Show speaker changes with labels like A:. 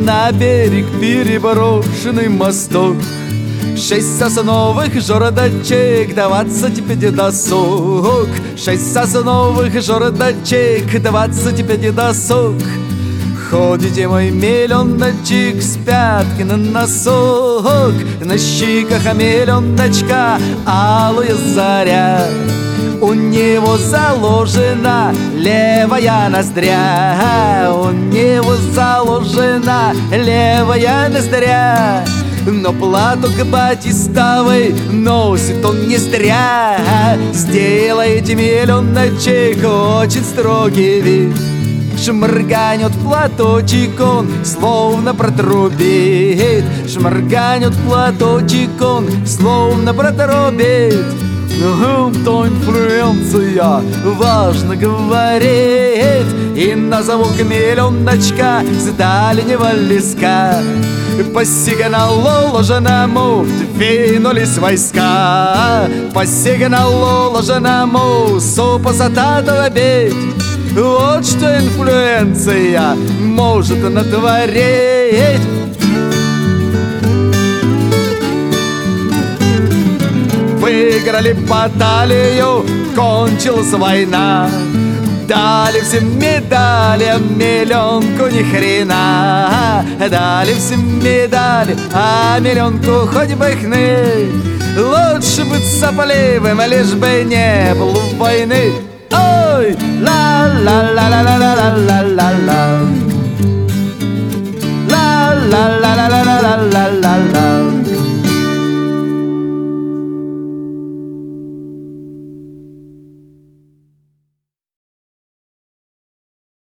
A: на берег переброшенный мосток. 6 сосновых жердочек, 25 досок. 6 сосновых жердочек, 25 досок. Ходите, мой миллионочек, с пятки на носок. На щеках миллионочка алая заря. У него заложена левая ноздря. У него заложена левая ноздря. Но платок батистовый носит он не зря. Сделайте, миллионочек, очень строгий вид. Шморганет платочек он, словно протрубит. Шморганет платочек он, словно протрубит. То инфлюенция важно говорит. И назову миллионочка с дальнего леска. По сигналу ложеному двинулись войска. По сигналу ложеному супосата долбить. Вот что инфлюенция может натворить. Выиграли баталию, кончилась война. Дали всем медали, а миллионку ни хрена. Дали всем медали, а миллионку хоть бы хны. Лучше быть сопливым, лишь бы не было войны. Ой, ла-ла-ла-ла-ла-ла-ла-ла. Ла-ла-ла-ла-ла-ла-ла-ла-ла.